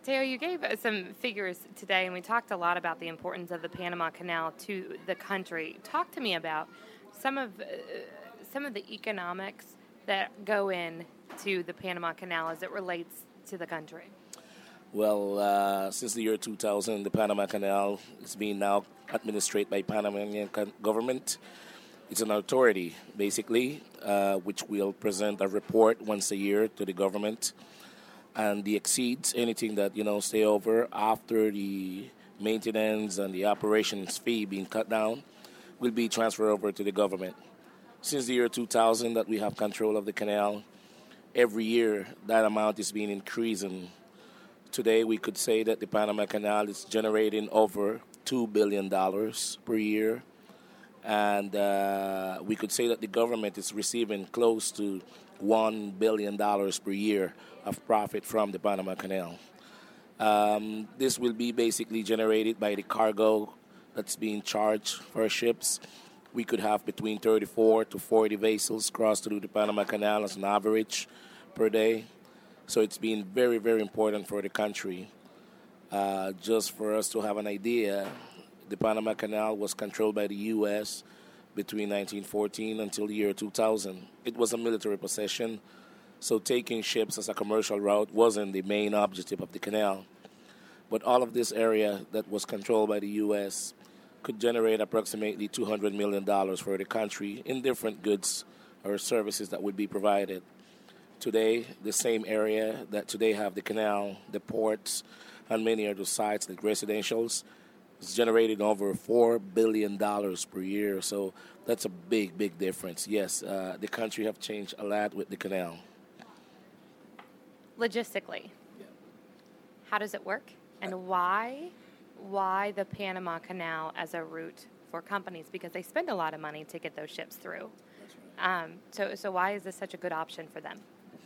Mateo, you gave us some figures today, and we talked a lot about the importance of the Panama Canal to the country. Talk to me about some of the economics that go into the Panama Canal as it relates to the country. Well, since the year 2000, the Panama Canal is being now administered by Panamanian government. It's an authority, basically, which will present a report once a year to the government, and the exceeds anything that stay over after the maintenance and the operations fee being cut down will be transferred over to the government. Since the year 2000 that we have control of the canal, every year that amount is being increasing. Today we could say that the Panama Canal is generating over $2 billion per year, and we could say that the government is receiving close to $1 billion per year of profit from the Panama Canal. This will be basically generated by the cargo that's being charged for ships. We could have between 34 to 40 vessels cross through the Panama Canal as an average per day. So it's been very, very important for the country. Just for us to have an idea, the Panama Canal was controlled by the U.S. between 1914 until the year 2000. It was a military possession, so taking ships as a commercial route wasn't the main objective of the canal. But all of this area that was controlled by the U.S. could generate approximately $200 million for the country in different goods or services that would be provided. Today, the same area that today have the canal, the ports, and many other sites like residentials is generating over $4 billion per year. So that's a big, big difference. Yes, the country have changed a lot with the canal. Logistically, how does it work, and why the Panama Canal as a route for companies? Because they spend a lot of money to get those ships through. That's right. So why is this such a good option for them?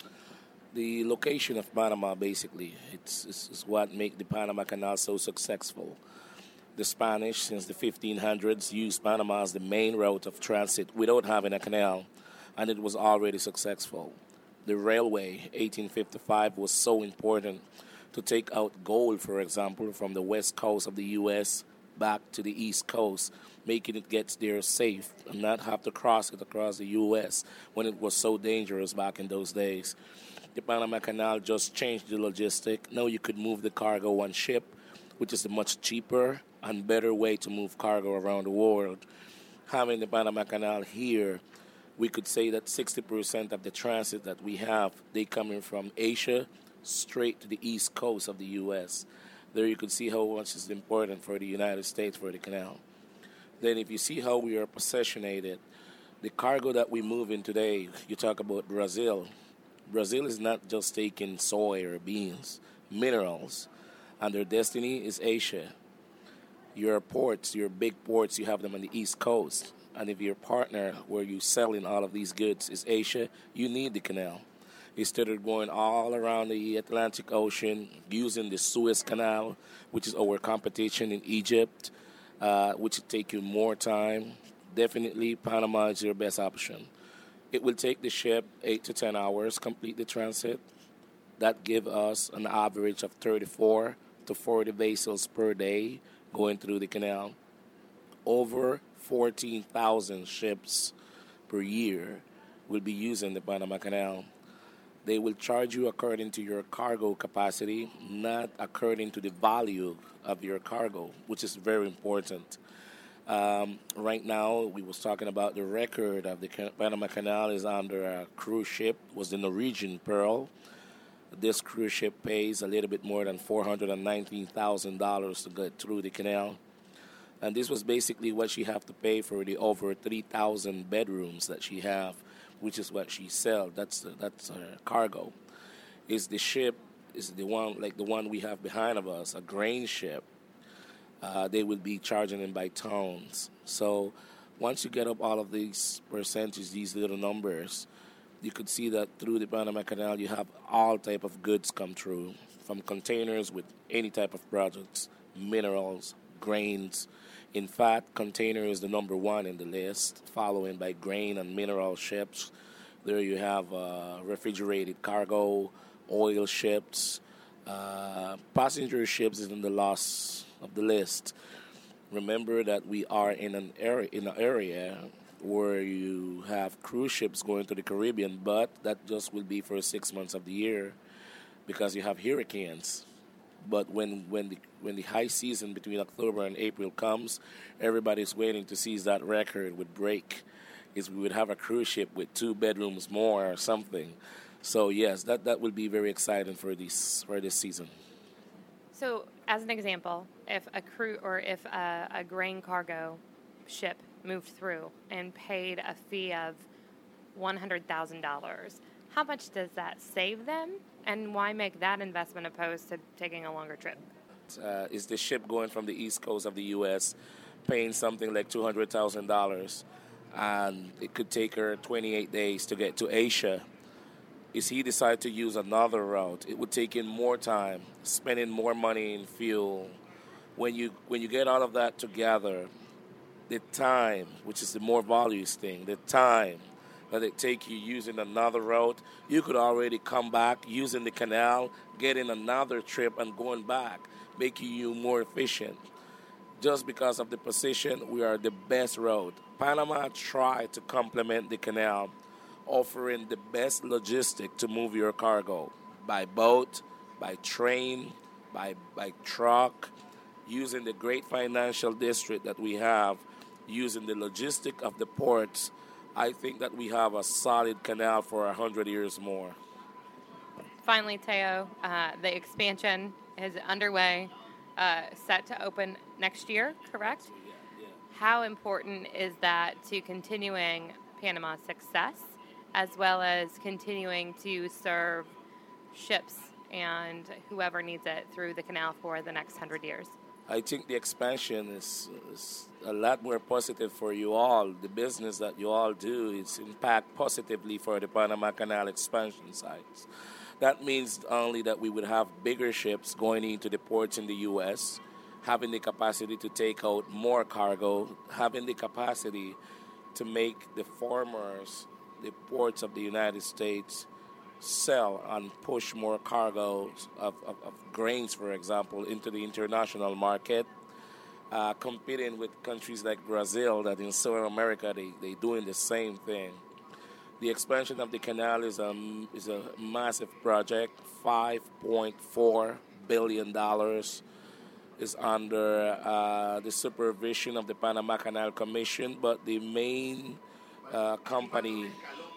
The location of Panama, basically, it's what makes the Panama Canal so successful. The Spanish, since the 1500s, used Panama as the main route of transit without having a canal, and it was already successful. The railway, 1855, was so important to take out gold, for example, from the west coast of the U.S. back to the east coast, making it get there safe and not have to cross it across the U.S. when it was so dangerous back in those days. The Panama Canal just changed the logistic. Now you could move the cargo on ship, which is a much cheaper and better way to move cargo around the world. Having the Panama Canal here, we could say that 60% of the transit that we have, they coming from Asia straight to the east coast of the U.S. There you could see how much is important for the United States for the canal. Then if you see how we are possessionated, the cargo that we move in today, you talk about Brazil. Brazil is not just taking soy or beans, minerals, and their destiny is Asia. Your ports, your big ports, you have them on the east coast. And if your partner where you selling all of these goods is Asia, you need the canal. Instead of going all around the Atlantic Ocean, using the Suez Canal, which is our competition in Egypt, which will take you more time, definitely Panama is your best option. It will take the ship 8 to 10 hours, complete the transit. That gives us an average of 34 to 40 vessels per day going through the canal. Over 14,000 ships per year will be using the Panama Canal. They will charge you according to your cargo capacity, not according to the value of your cargo, which is very important. Right now, we was talking about the record of the Panama Canal is under a cruise ship, was the Norwegian Pearl. This cruise ship pays a little bit more than $419,000 to get through the canal. And this was basically what she have to pay for the over 3,000 bedrooms that she have, which is what she sells. That's her cargo. Is the ship is the one like the one we have behind of us, a grain ship. They will be charging them by tons. So once you get up all of these percentages, these little numbers, you could see that through the Panama Canal you have all type of goods come through, from containers with any type of products, minerals, grains. In fact, container is the number one in the list, following by grain and mineral ships. There you have refrigerated cargo, oil ships, Passenger ships is in the loss of the list. Remember that we are in an area where you have cruise ships going to the Caribbean, but that just will be for 6 months of the year because you have hurricanes. But when the high season between October and April comes, everybody's waiting to see if that record would break. Is we would have a cruise ship with 2 bedrooms more or something. So yes, that will be very exciting for this season. So, as an example, if a crew or if a grain cargo ship moved through and paid a fee of $100,000, how much does that save them? And why make that investment opposed to taking a longer trip? Is the ship going from the east coast of the U.S. paying something like $200,000, and it could take her 28 days to get to Asia? Is he decide to use another route? It would take him more time, spending more money in fuel. When you get all of that together, the time, which is the more valuable thing, the time that it take you using another route, you could already come back using the canal, getting another trip and going back, making you more efficient. Just because of the position, we are the best road. Panama tried to complement the canal, offering the best logistic to move your cargo by boat, by train, by truck, using the great financial district that we have, using the logistic of the ports. I think that we have a solid canal for 100 years more. Finally, Teo, the expansion is underway, set to open next year, correct? Yeah. How important is that to continuing Panama's success, as well as continuing to serve ships and whoever needs it through the canal for the next 100 years? I think the expansion is a lot more positive for you all. The business that you all do is impact positively for the Panama Canal expansion sites. That means only that we would have bigger ships going into the ports in the U.S., having the capacity to take out more cargo, having the capacity to make the farmers, the ports of the United States, sell and push more cargoes of grains, for example, into the international market, competing with countries like Brazil that in South America, they doing the same thing. The expansion of the canal is a massive project, $5.4 billion is under the supervision of the Panama Canal Commission, but the main company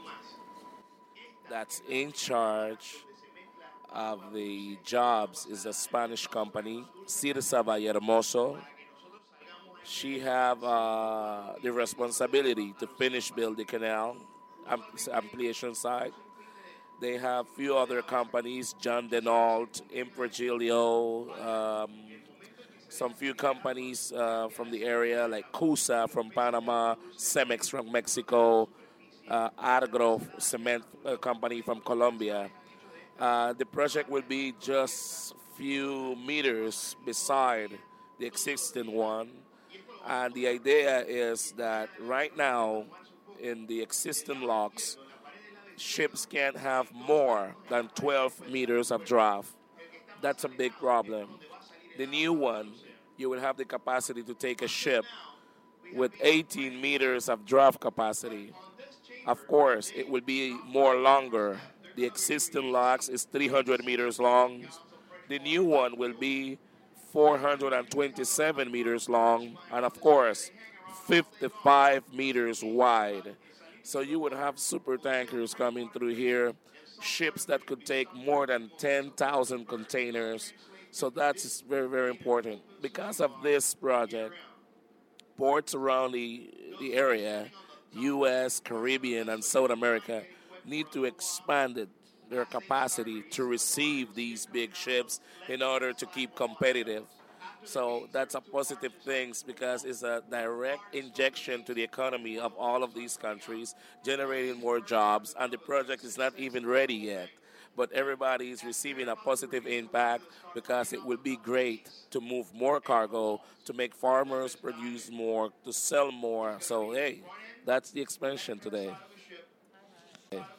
that's in charge of the jobs is a Spanish company, Cirsa Vallehermoso. She have the responsibility to finish build the canal, ampliation side. They have few other companies, John Denault, Improgilio, some few companies from the area like CUSA from Panama, Cemex from Mexico, Argro cement company from Colombia. The project will be just few meters beside the existing one. And the idea is that right now in the existing locks, ships can't have more than 12 meters of draft. That's a big problem. The new one, you will have the capacity to take a ship with 18 meters of draft capacity. Of course, it will be more longer. The existing locks is 300 meters long. The new one will be 427 meters long, and of course, 55 meters wide. So you would have super tankers coming through here, ships that could take more than 10,000 containers. So that's very, very important. Because of this project, ports around the area, U.S., Caribbean, and South America, need to expand their capacity to receive these big ships in order to keep competitive. So that's a positive thing because it's a direct injection to the economy of all of these countries, generating more jobs, and the project is not even ready yet. But everybody is receiving a positive impact because it will be great to move more cargo, to make farmers produce more, to sell more. So, hey, that's the expansion today.